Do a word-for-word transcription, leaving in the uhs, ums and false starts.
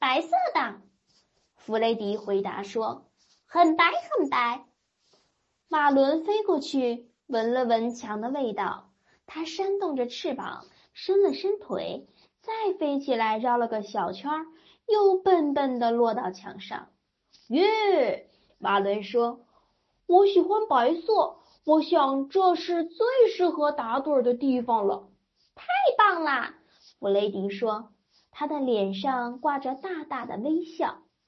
白色的。弗雷迪回答说，很白很白。马伦飞过去，闻了闻墙的味道，他扇动着翅膀，伸了伸腿，再飞起来绕了个小圈，又笨笨地落到墙上。耶！马伦说，我喜欢白色，我想这是最适合打盹的地方了。太棒啦！弗雷迪说，他的脸上挂着大大的微笑。